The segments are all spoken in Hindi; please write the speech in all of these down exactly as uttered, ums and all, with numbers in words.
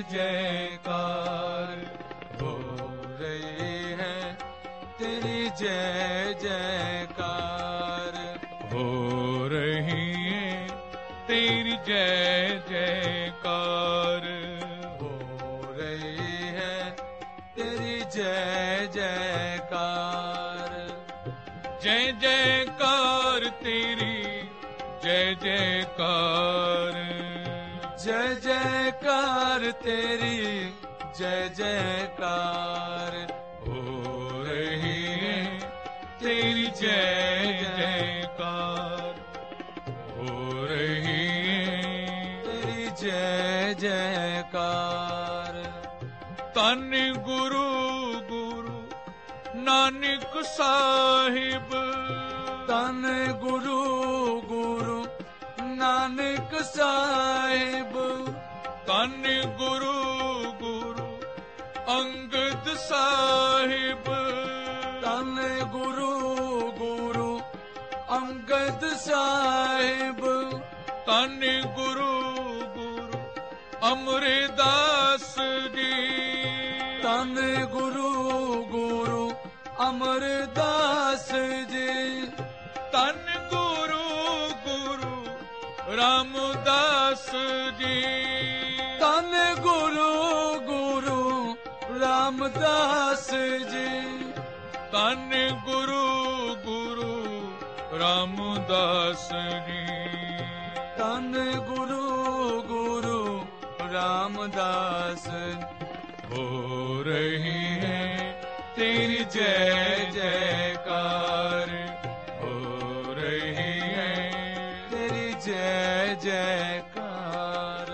जयकार हो रही है, तेरी जय जयकार हो रही है, तेरी जय जयकार हो रही है, तेरी जय जयकार। जय जयकार तेरी जय जयकार, जय जयकार तेरी जय जयकार हो रही है, तेरी जय जयकार हो रही है, तेरी जय जयकार। तन गुरु गुरु नानक साहिब, तन गुरु गुरु नानक साहिब, तन गुरु गुरु अंगद साहिब, तन गुरु गुरु अंगद साहिब, तन गुरु गुरु अमरदास जी, तन गुरु गुरु अमरदास जी, तन गुरु गुरु रामदास जी, तन गुरु गुरु रामदास जी, तन गुरु गुरु रामदास जी, तन गुरु गुरु रामदास। हो रही है तेरी जय जयकार, हो रही है तेरी जय जयकार।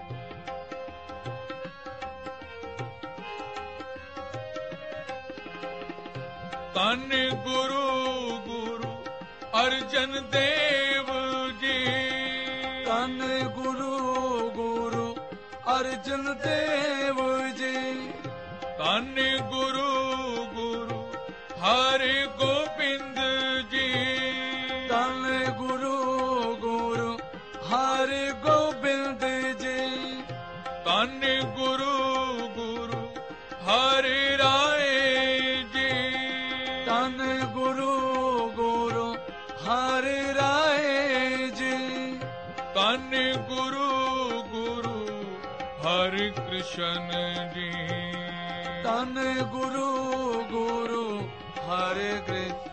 तन गुरु गुरु अर्जन देव जी, तन गुरु गुरु अर्जन देव जी, तन गुरु गुरु हरि गोविंद जी, तन गुरु गुरु हरि गोविंद जी, तन गुरु गुरु हरि राय जी, तन गुरु गुरु हरि राय जी, तन गुरु गुरु हरि कृष्ण जी, तन गुरु गुरु हरे कृष्ण।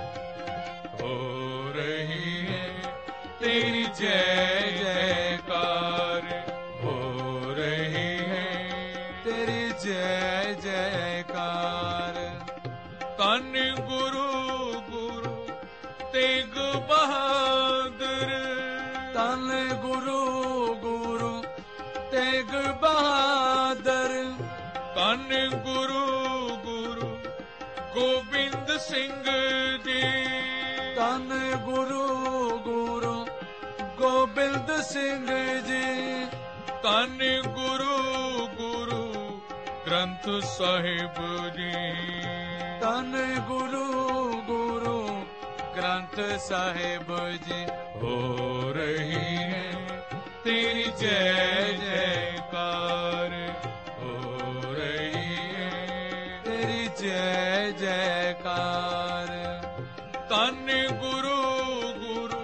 हो रही है तेरी जय जयकार, हो रही है तेरी जय जयकार। तन गुरु गुरु तेग बहादुर, तन गुरु गुरु तेग बहादुर, तन गुरु गुरु गोविंद सिंह जी, तन गुरु गुरु गोविंद सिंह जी, तन गुरु गुरु ग्रंथ साहिब जी, तन गुरु गुरु ग्रंथ साहिब जी। हो रही है तेरी जय जयकार, हो रही है तेरी जय जयकार। तन गुरु गुरु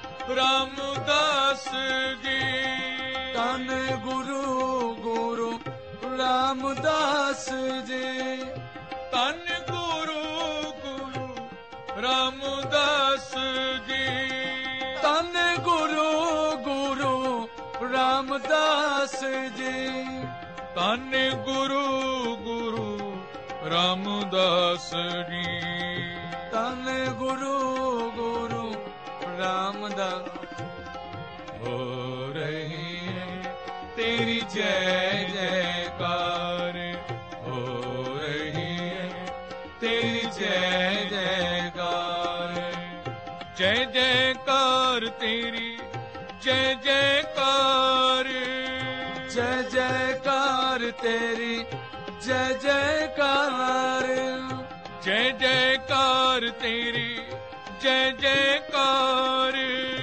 रामदास जी, तन गुरु गुरु रामदास जी, तन गुरु गुरु रामदास जी, तन गुरु गुरु रामदास जी, तन गुरु गुरु रामदास जी, तन गुरु गुरु रामदास। हो रही है तेरी जय जयकार, हो रही है तेरी जय जयकार। जय जयकार तेरी जय जयकार, जय जयकार तेरी जय जयकार, जय जयकार तेरी जय जयकार,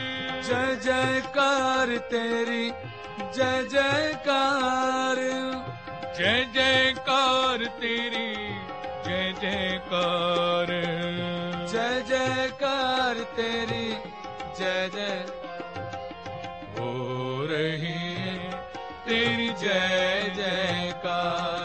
जय जयकार तेरी जय जयकार। जय जयकार तेरी जय जयकार जय जयकार तेरी जय जय हो रही है तेरी जय जयकार